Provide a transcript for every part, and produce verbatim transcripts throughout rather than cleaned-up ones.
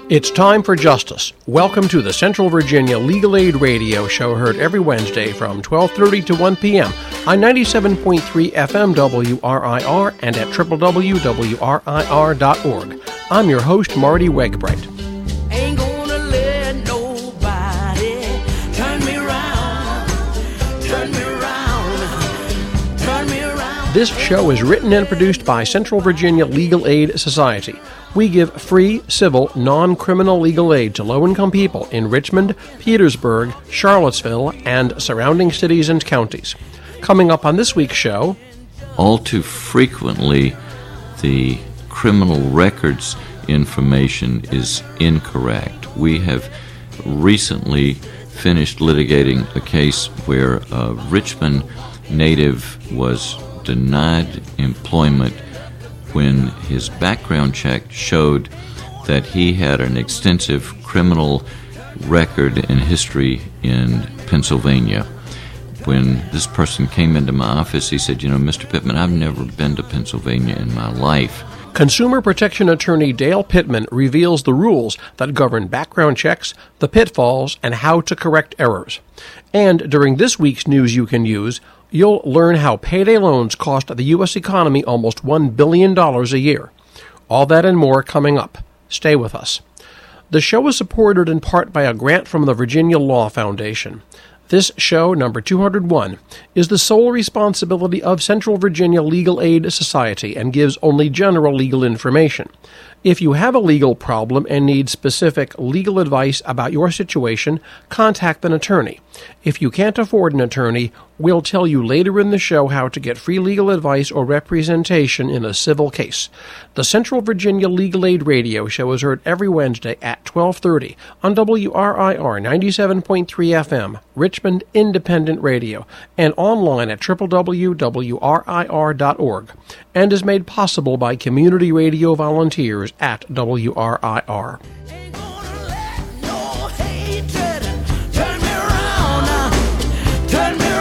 It's time for justice. Welcome to the Central Virginia Legal Aid Radio Show, heard every Wednesday from twelve thirty to one p.m. on ninety-seven point three F M W R I R and at w w w dot w r i r dot org. I'm your host, Marty Wegbright. Ain't gonna let nobody turn me around, turn me around, turn me around. This show is written and produced by Central Virginia Legal Aid Society. We give free, civil, non-criminal legal aid to low-income people in Richmond, Petersburg, Charlottesville, and surrounding cities and counties. Coming up on this week's show... All too frequently, the criminal records information is incorrect. We have recently finished litigating a case where a Richmond native was denied employment when his background check showed that he had an extensive criminal record and history in Pennsylvania. When this person came into my office, he said, you know, Mister Pittman, I've never been to Pennsylvania in my life. Consumer protection attorney Dale Pittman reveals the rules that govern background checks, the pitfalls, and how to correct errors. And during this week's News You Can Use, you'll learn how payday loans cost the U S economy almost one billion dollars a year. All that and more coming up. Stay with us. The show is supported in part by a grant from the Virginia Law Foundation. This show, number two hundred one, is the sole responsibility of Central Virginia Legal Aid Society and gives only general legal information. If you have a legal problem and need specific legal advice about your situation, contact an attorney. If you can't afford an attorney, we'll tell you later in the show how to get free legal advice or representation in a civil case. The Central Virginia Legal Aid Radio Show is heard every Wednesday at twelve thirty on W R I R ninety-seven point three F M, Richmond Independent Radio, and online at w w w dot w r i r dot org, and is made possible by community radio volunteers at W R I R. Ain't gonna let no hatred turn me around, turn me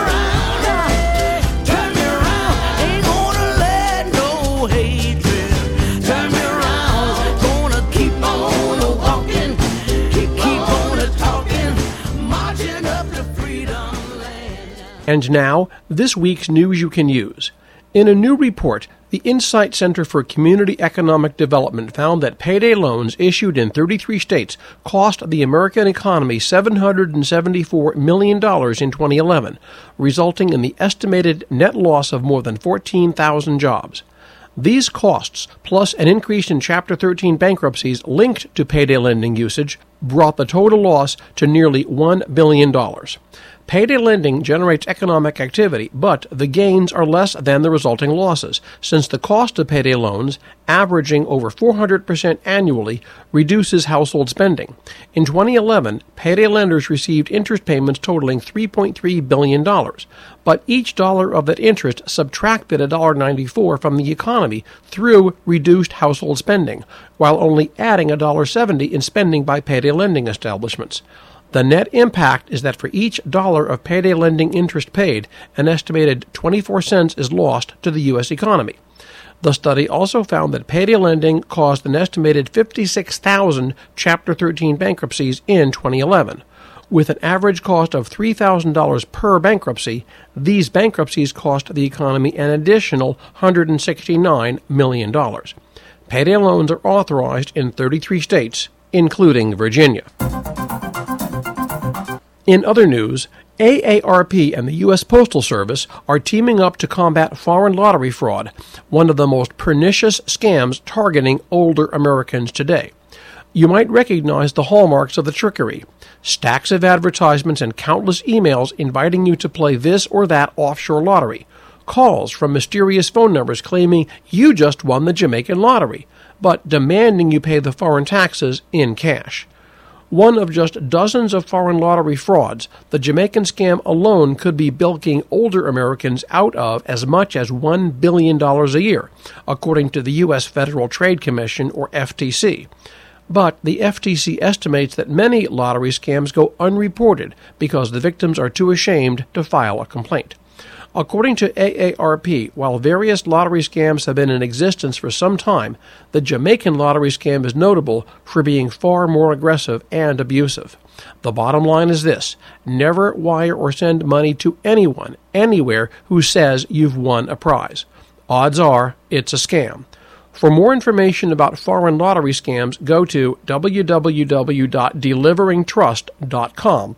around, turn me around. Ain't gonna let no hatred turn me around. Gonna keep on walking, keep, keep on talking, marching up to freedom land. And now, this week's News You Can Use. In a new report, the Insight Center for Community Economic Development found that payday loans issued in thirty-three states cost the American economy seven hundred seventy-four million dollars in twenty eleven, resulting in the estimated net loss of more than fourteen thousand jobs. These costs, plus an increase in Chapter thirteen bankruptcies linked to payday lending usage, brought the total loss to nearly one billion dollars. Payday lending generates economic activity, but the gains are less than the resulting losses, since the cost of payday loans, averaging over four hundred percent annually, reduces household spending. In twenty eleven, payday lenders received interest payments totaling three point three billion dollars, but each dollar of that interest subtracted one dollar ninety-four from the economy through reduced household spending, while only adding one dollar seventy in spending by payday lending establishments. The net impact is that for each dollar of payday lending interest paid, an estimated twenty-four cents is lost to the U S economy. The study also found that payday lending caused an estimated fifty-six thousand Chapter thirteen bankruptcies in twenty eleven. With an average cost of three thousand dollars per bankruptcy, these bankruptcies cost the economy an additional one hundred sixty-nine million dollars. Payday loans are authorized in thirty-three states, including Virginia. In other news, A A R P and the U S Postal Service are teaming up to combat foreign lottery fraud, one of the most pernicious scams targeting older Americans today. You might recognize the hallmarks of the trickery: stacks of advertisements and countless emails inviting you to play this or that offshore lottery, calls from mysterious phone numbers claiming you just won the Jamaican lottery, but demanding you pay the foreign taxes in cash. One of just dozens of foreign lottery frauds, the Jamaican scam alone could be bilking older Americans out of as much as one billion dollars a year, according to the U S Federal Trade Commission, or F T C. But the F T C estimates that many lottery scams go unreported because the victims are too ashamed to file a complaint. According to A A R P, while various lottery scams have been in existence for some time, the Jamaican lottery scam is notable for being far more aggressive and abusive. The bottom line is this: never wire or send money to anyone, anywhere, who says you've won a prize. Odds are it's a scam. For more information about foreign lottery scams, go to w w w dot delivering trust dot com.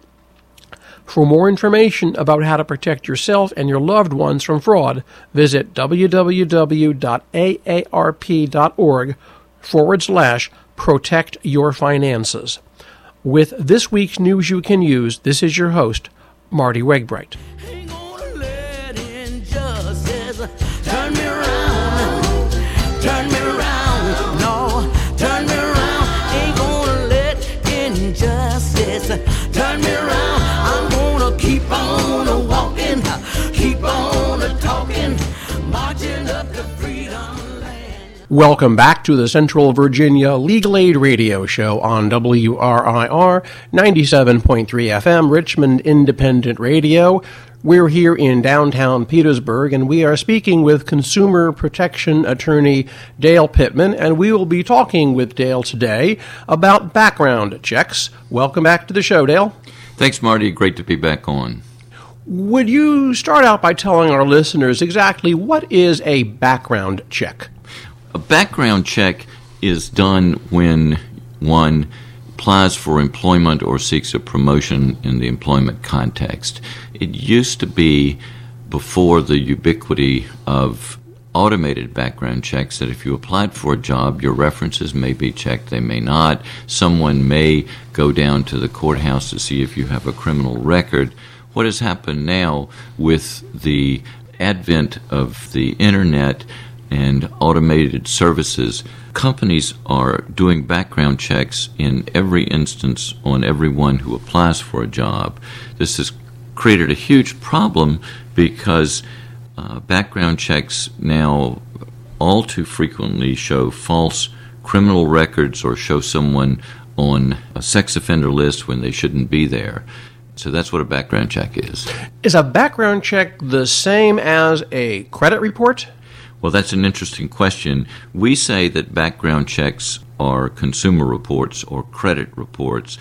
For more information about how to protect yourself and your loved ones from fraud, visit w w w dot a a r p dot org forward slash protect your finances. With this week's news you can use, this is your host, Marty Wegbright. Ain't gonna let injustice turn me around, turn me around, no, turn me around. Ain't gonna let injustice turn me around. I'm gonna keep on walking, keep on talking, marching up to freedom land. Welcome back to the Central Virginia Legal Aid Radio Show on W R I R ninety-seven point three F M, Richmond Independent Radio. We're here in downtown Petersburg, and we are speaking with consumer protection attorney Dale Pittman, and we will be talking with Dale today about background checks. Welcome back to the show, Dale. Thanks, Marty. Great to be back on. Would you start out by telling our listeners exactly what is a background check? A background check is done when one applies for employment or seeks a promotion in the employment context. It used to be, before the ubiquity of automated background checks, that if you applied for a job, your references may be checked, they may not. Someone may go down to the courthouse to see if you have a criminal record. What has happened now with the advent of the internet and automated services, companies are doing background checks in every instance on everyone who applies for a job. This has created a huge problem because uh, background checks now all too frequently show false criminal records or show someone on a sex offender list when they shouldn't be there. So that's what a background check is. Is a background check the same as a credit report? Well, that's an interesting question. We say that background checks are consumer reports or credit reports.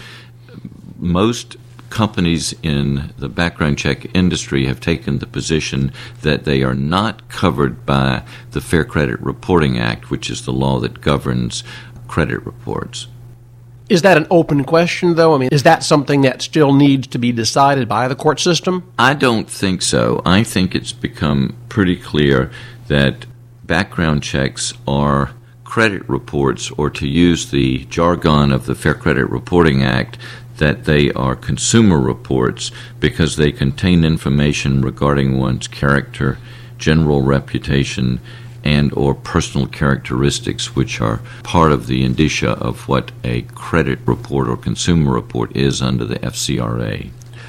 Most companies in the background check industry have taken the position that they are not covered by the Fair Credit Reporting Act, which is the law that governs credit reports. Is that an open question, though? I mean, is that something that still needs to be decided by the court system? I don't think so. I think it's become pretty clear that background checks are credit reports, or to use the jargon of the Fair Credit Reporting Act, that they are consumer reports because they contain information regarding one's character, general reputation, and or personal characteristics, which are part of the indicia of what a credit report or consumer report is under the F C R A.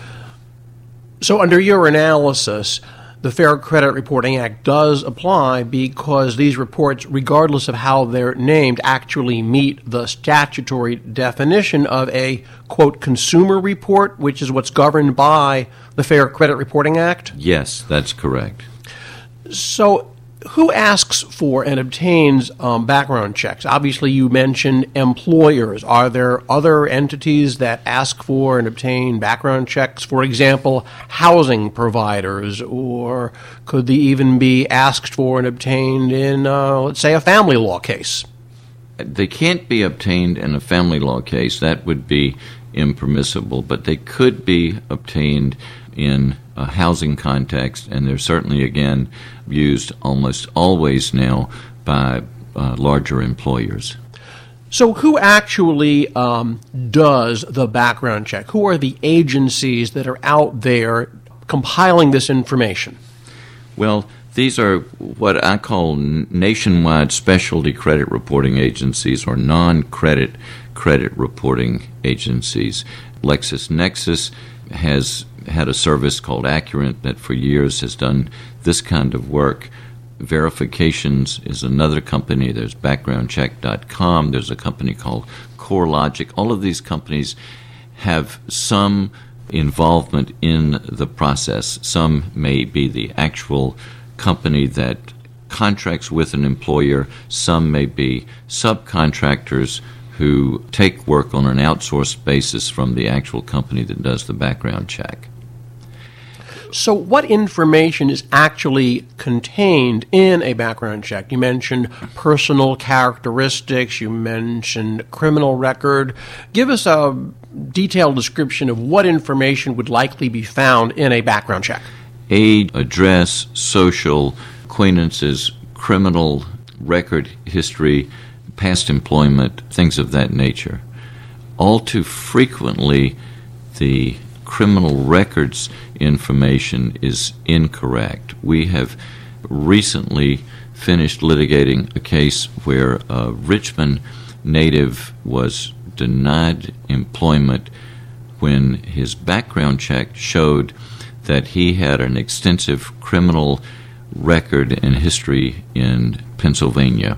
So under your analysis, the Fair Credit Reporting Act does apply because these reports, regardless of how they're named, actually meet the statutory definition of a, quote, consumer report, which is what's governed by the Fair Credit Reporting Act? Yes, that's correct. So who asks for and obtains um, background checks? Obviously, you mentioned employers. Are there other entities that ask for and obtain background checks? For example, housing providers, or could they even be asked for and obtained in, uh, let's say, a family law case? They can't be obtained in a family law case. That would be impermissible, but they could be obtained in a housing context, and they're certainly, again, used almost always now by uh, larger employers. So who actually um, does the background check? Who are the agencies that are out there compiling this information? Well, these are what I call nationwide specialty credit reporting agencies, or non-credit credit reporting agencies. LexisNexis has had a service called Accurate that for years has done this kind of work. Verifications is another company. There's background check dot com. There's a company called CoreLogic. All of these companies have some involvement in the process. Some may be the actual company that contracts with an employer. Some may be subcontractors who take work on an outsourced basis from the actual company that does the background check. So what information is actually contained in a background check? You mentioned personal characteristics, you mentioned criminal record. Give us a detailed description of what information would likely be found in a background check. Age, address, social, acquaintances, criminal record history, past employment, things of that nature. All too frequently, the criminal records information is incorrect. We have recently finished litigating a case where a Richmond native was denied employment when his background check showed that he had an extensive criminal record and history in Pennsylvania.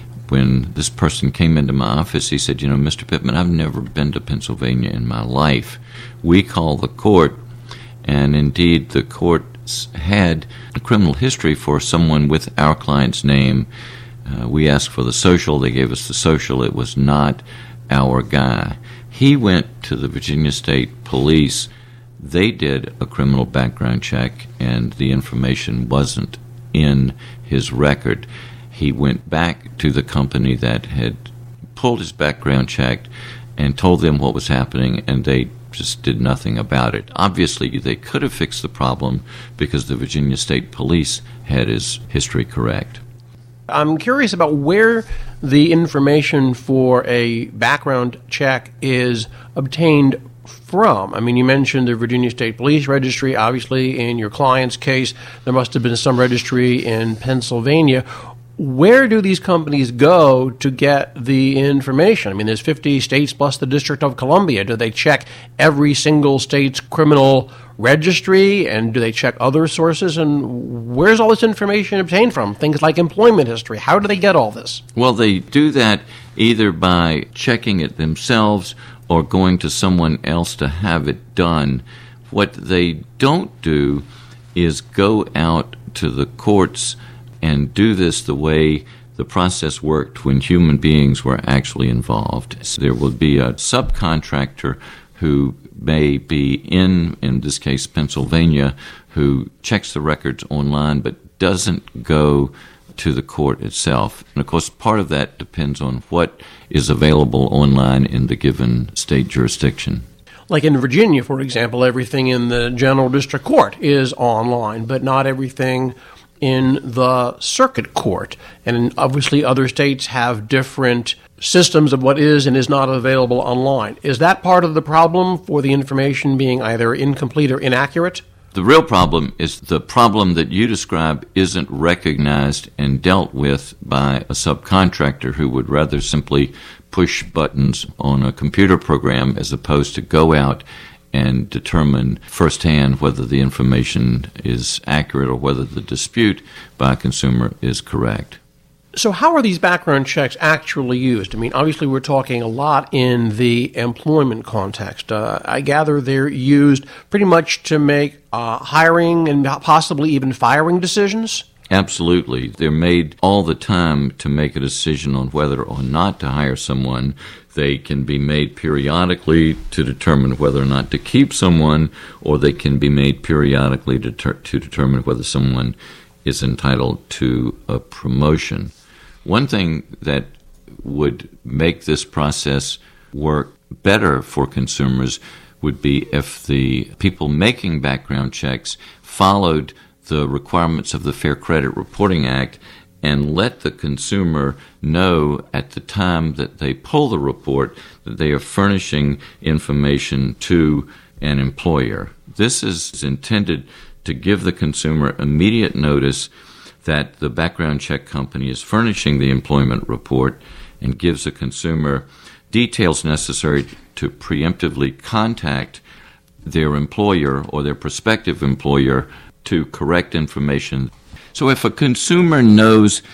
When this person came into my office, he said, you know, Mister Pittman, I've never been to Pennsylvania in my life. We called the court, and indeed the court had a criminal history for someone with our client's name. Uh, we asked for the social. They gave us the social. It was not our guy. He went to the Virginia State Police. They did a criminal background check, and the information wasn't in his record. He went back to the company that had pulled his background check and told them what was happening, and they just did nothing about it. Obviously, they could have fixed the problem because the Virginia State Police had his history correct. I'm curious about where the information for a background check is obtained from. I mean, you mentioned the Virginia State Police Registry. Obviously, in your client's case, there must have been some registry in Pennsylvania. Where do these companies go to get the information? I mean, there's fifty states plus the District of Columbia. Do they check every single state's criminal registry, and do they check other sources? And where's all this information obtained from? Things like employment history. How do they get all this? Well, they do that either by checking it themselves or going to someone else to have it done. What they don't do is go out to the courts and do this the way the process worked when human beings were actually involved. So there will be a subcontractor who may be in, in this case, Pennsylvania, who checks the records online but doesn't go to the court itself. And of course, part of that depends on what is available online in the given state jurisdiction. Like in Virginia, for example, everything in the General District Court is online, but not everything in the circuit court. And obviously other states have different systems of what is and is not available online. Is that part of the problem for the information being either incomplete or inaccurate? The real problem is the problem that you describe isn't recognized and dealt with by a subcontractor who would rather simply push buttons on a computer program as opposed to go out and determine firsthand whether the information is accurate or whether the dispute by a consumer is correct. So how are these background checks actually used? I mean, obviously we're talking a lot in the employment context. Uh, I gather they're used pretty much to make uh, hiring and possibly even firing decisions? Absolutely. They're made all the time to make a decision on whether or not to hire someone. They can be made periodically to determine whether or not to keep someone, or they can be made periodically to, ter- to determine whether someone is entitled to a promotion. One thing that would make this process work better for consumers would be if the people making background checks followed the requirements of the Fair Credit Reporting Act and let the consumer know at the time that they pull the report that they are furnishing information to an employer. This is intended to give the consumer immediate notice that the background check company is furnishing the employment report and gives the consumer details necessary to preemptively contact their employer or their prospective employer to correct information. So if a consumer knows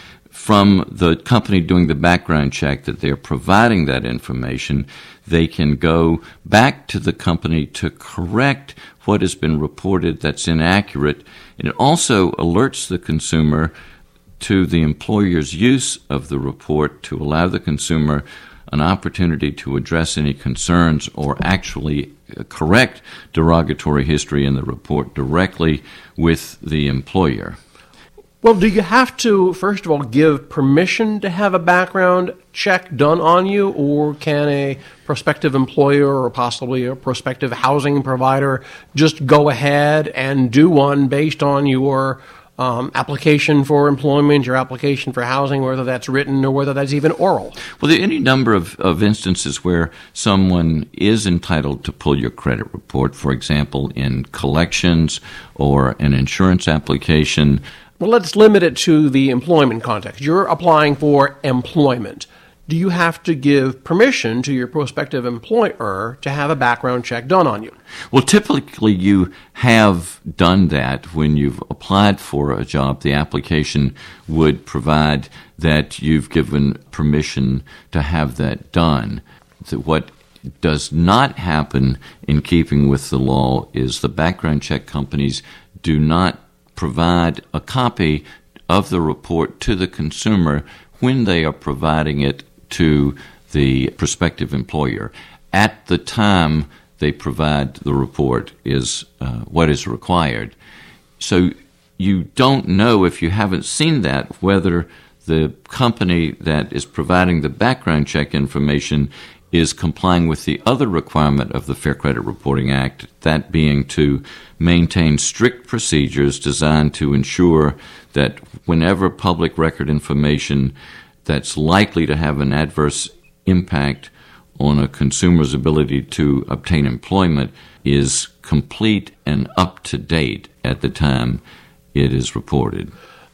from the company doing the background check that they're providing that information, they can go back to the company to correct what has been reported that's inaccurate. And it also alerts the consumer to the employer's use of the report to allow the consumer an opportunity to address any concerns or actually correct derogatory history in the report directly with the employer. Well, do you have to, first of all, give permission to have a background check done on you, or can a prospective employer or possibly a prospective housing provider just go ahead and do one based on your um, application for employment, your application for housing, whether that's written or whether that's even oral? Well, there are any number of, of instances where someone is entitled to pull your credit report, for example, in collections or an insurance application. Well, let's limit it to the employment context. You're applying for employment. Do you have to give permission to your prospective employer to have a background check done on you? Well, typically you have done that when you've applied for a job. The application would provide that you've given permission to have that done. So what does not happen in keeping with the law is the background check companies do not provide a copy of the report to the consumer when they are providing it to the prospective employer. At the time they provide the report is uh, what is required. So you don't know, if you haven't seen that, whether the company that is providing the background check information is complying with the other requirement of the Fair Credit Reporting Act, that being to maintain strict procedures designed to ensure that whenever public record information that's likely to have an adverse impact on a consumer's ability to obtain employment is complete and up to date at the time it is reported.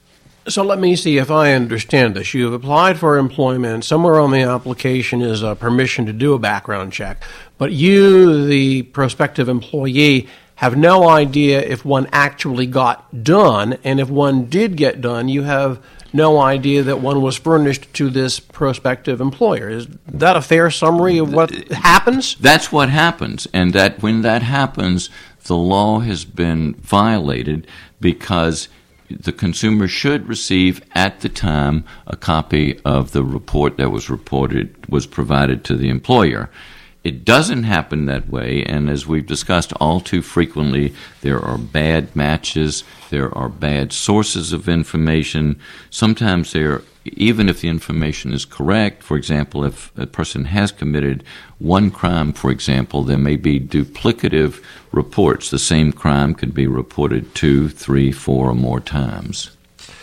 So let me see if I understand this. You've applied for employment. Somewhere on the application is a permission to do a background check. But you, the prospective employee, have no idea if one actually got done. And if one did get done, you have no idea that one was furnished to this prospective employer. Is that a fair summary of what happens? That's what happens. And that when that happens, the law has been violated because the consumer should receive at the time a copy of the report that was reported, was provided to the employer. It doesn't happen that way, and as we've discussed all too frequently, there are bad matches, there are bad sources of information. Sometimes there, even if the information is correct, for example, if a person has committed one crime, for example, there may be duplicative reports. The same crime could be reported two, three, four, or more times.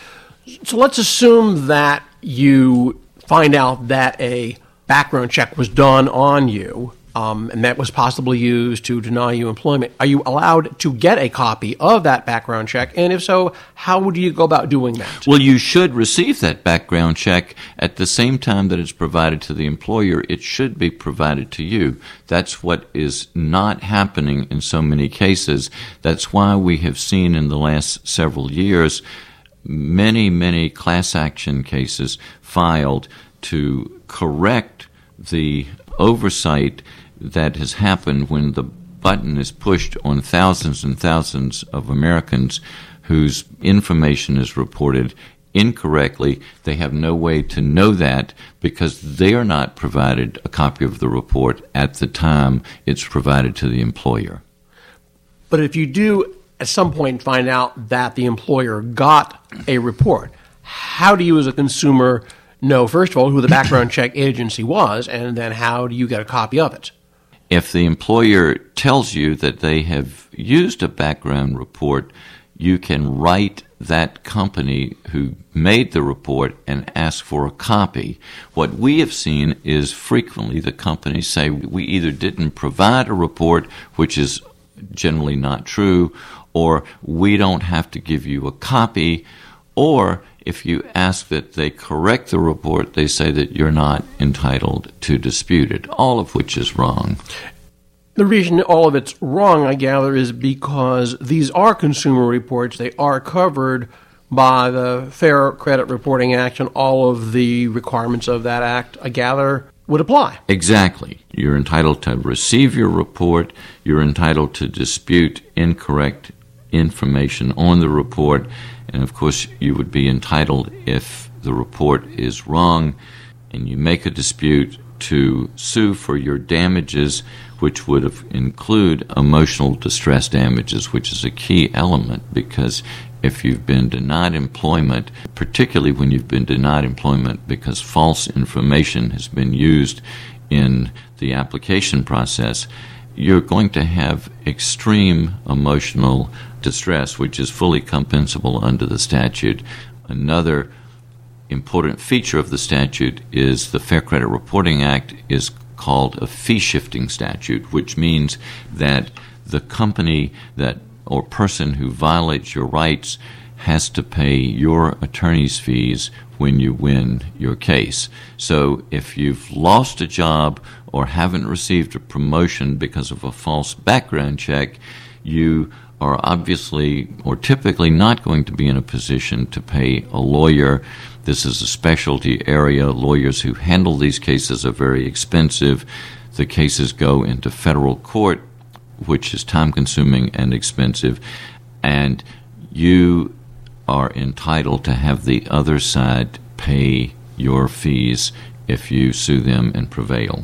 So let's assume that you find out that a background check was done on you, um, and that was possibly used to deny you employment. Are you allowed to get a copy of that background check? And if so, how would you go about doing that? Well, you should receive that background check at the same time that it's provided to the employer. It should be provided to you. That's what is not happening in so many cases. That's why we have seen in the last several years many, many class action cases filed to correct the oversight that has happened when the button is pushed on thousands and thousands of Americans whose information is reported incorrectly. They have no way to know that because they are not provided a copy of the report at the time it's provided to the employer. But if you do at some point find out that the employer got a report, how do you as a consumer know, first of all, who the background check agency was, and then how do you get a copy of it? If the employer tells you that they have used a background report, you can write that company who made the report and ask for a copy. What we have seen is frequently the companies say we either didn't provide a report, which is generally not true, or we don't have to give you a copy, or if you ask that they correct the report, they say that you're not entitled to dispute it, all of which is wrong. The reason all of it's wrong, I gather, is because these are consumer reports. They are covered by the Fair Credit Reporting Act and all of the requirements of that act, I gather, would apply. Exactly. You're entitled to receive your report. You're entitled to dispute incorrect information on the report. And, of course, you would be entitled, if the report is wrong and you make a dispute, to sue for your damages, which would have include emotional distress damages, which is a key element, because if you've been denied employment, particularly when you've been denied employment because false information has been used in the application process, you're going to have extreme emotional distress, which is fully compensable under the statute. Another important feature of the statute is the Fair Credit Reporting Act is called a fee-shifting statute, which means that the company that or person who violates your rights has to pay your attorney's fees when you win your case. So if you've lost a job or haven't received a promotion because of a false background check, you are obviously or typically not going to be in a position to pay a lawyer. This is a specialty area. Lawyers who handle these cases are very expensive. The cases go into federal court, which is time-consuming and expensive, and you are entitled to have the other side pay your fees if you sue them and prevail.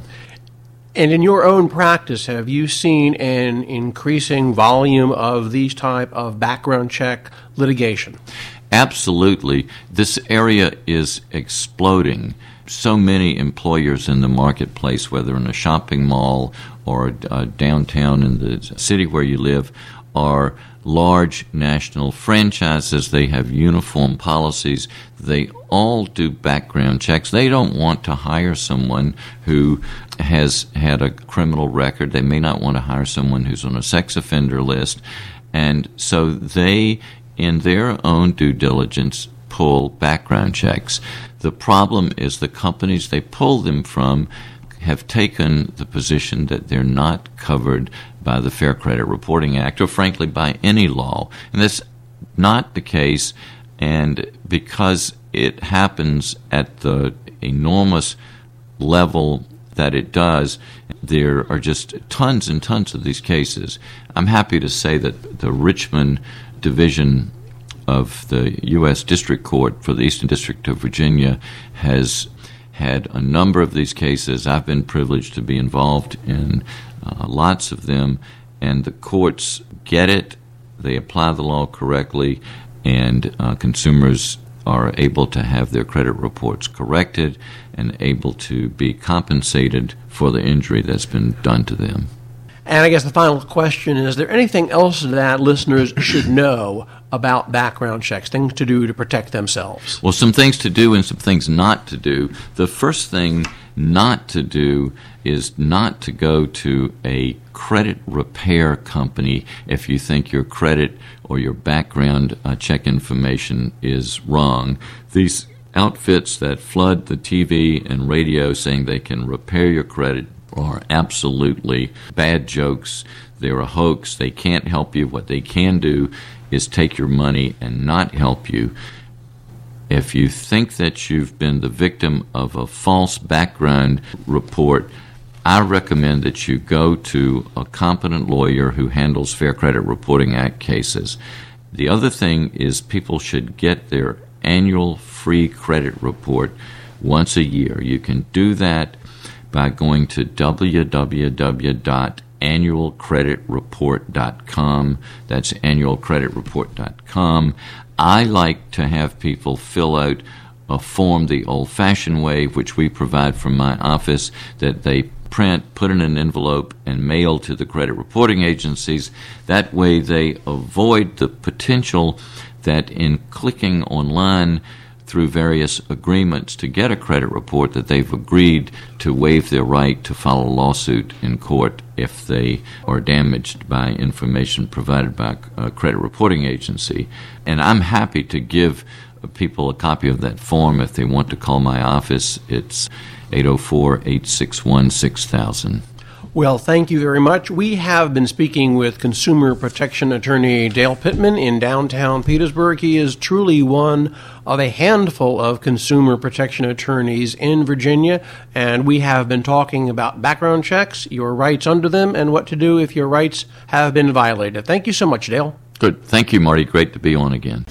And in your own practice, have you seen an increasing volume of these type of background check litigation? Absolutely. This area is exploding. So many employers in the marketplace, whether in a shopping mall or uh, downtown in the city where you live, are large national franchises. They have uniform policies. They all do background checks. They don't want to hire someone who has had a criminal record. They may not want to hire someone who's on a sex offender list. And so they, in their own due diligence, pull background checks. The problem is the companies they pull them from have taken the position that they're not covered by the Fair Credit Reporting Act or, frankly, by any law. And that's not the case, and because it happens at the enormous level that it does, there are just tons and tons of these cases. I'm happy to say that the Richmond Division of the U S District Court for the Eastern District of Virginia has had a number of these cases. I've been privileged to be involved in uh, lots of them, and the courts get it, they apply the law correctly, and uh, consumers are able to have their credit reports corrected and able to be compensated for the injury that's been done to them. And I guess the final question is, is there anything else that listeners should know about background checks, things to do to protect themselves? Well, some things to do and some things not to do. The first thing not to do is not to go to a credit repair company if you think your credit or your background uh, check information is wrong. These outfits that flood the T V and radio saying they can repair your credit are absolutely bad jokes. They're a hoax. They can't help you. What they can do is take your money and not help you. If you think that you've been the victim of a false background report, I recommend that you go to a competent lawyer who handles Fair Credit Reporting Act cases. The other thing is people should get their annual free credit report once a year. You can do that by going to w w w dot annual credit report dot com. That's annual credit report dot com. I like to have people fill out a form the old-fashioned way, which we provide from my office, that they print, put in an envelope, and mail to the credit reporting agencies. That way they avoid the potential that in clicking online through various agreements to get a credit report, that they've agreed to waive their right to file a lawsuit in court if they are damaged by information provided by a credit reporting agency. And I'm happy to give people a copy of that form if they want to call my office. It's eight oh four, eight six one, six thousand. Well, thank you very much. We have been speaking with consumer protection attorney Dale Pittman in downtown Petersburg. He is truly one of a handful of consumer protection attorneys in Virginia, and we have been talking about background checks, your rights under them, and what to do if your rights have been violated. Thank you so much, Dale. Good. Thank you, Marty. Great to be on again.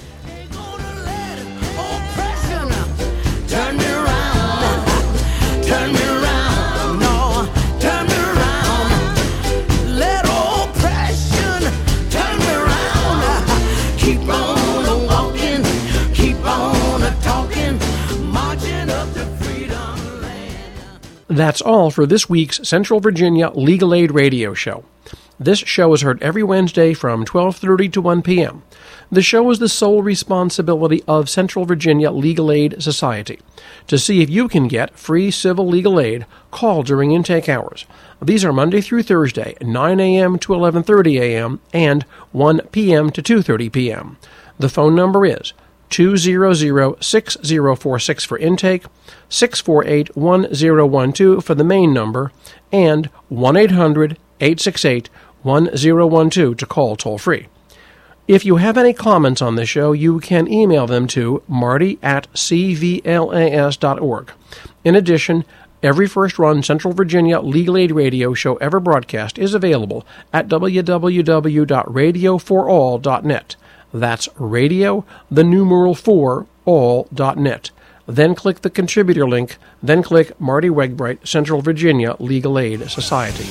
Turn me around, turn me around, no, turn me around. Let oppression turn me around. Keep on walking, keep on talking, marching up to freedom land. That's all for this week's Central Virginia Legal Aid Radio Show. This show is heard every Wednesday from twelve thirty to one p.m. The show is the sole responsibility of Central Virginia Legal Aid Society. To see if you can get free civil legal aid, call during intake hours. These are Monday through Thursday, nine a.m. to eleven thirty a.m. and one p.m. to two thirty p.m. The phone number is two hundred, six zero four six for intake, six four eight, one zero one two for the main number, and one eight hundred, eight six eight, one zero one two to call toll-free. If you have any comments on the show, you can email them to marty at c v l a s dot org. In addition, every first-run Central Virginia Legal Aid radio show ever broadcast is available at w w w dot radio for all dot net. That's radio, the numeral four, all dot net. Then click the contributor link, then click Marty Wegbright, Central Virginia Legal Aid Society.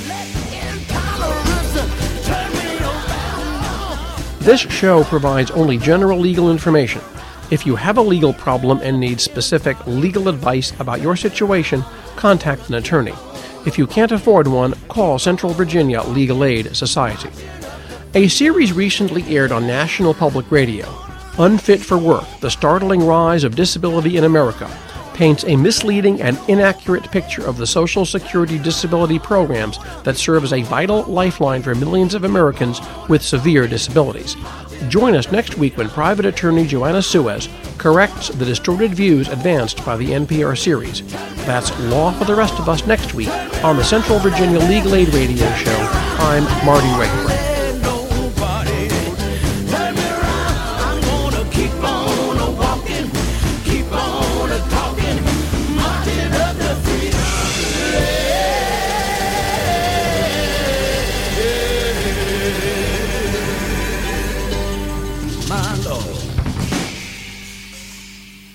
This show provides only general legal information. If you have a legal problem and need specific legal advice about your situation, contact an attorney. If you can't afford one, call Central Virginia Legal Aid Society. A series recently aired on National Public Radio, Unfit for Work, The Startling Rise of Disability in America, paints a misleading and inaccurate picture of the Social Security disability programs that serve as a vital lifeline for millions of Americans with severe disabilities. Join us next week when private attorney Joanna Suez corrects the distorted views advanced by the N P R series. That's Law for the Rest of Us next week on the Central Virginia Legal Aid Radio Show. I'm Marty Wegbright.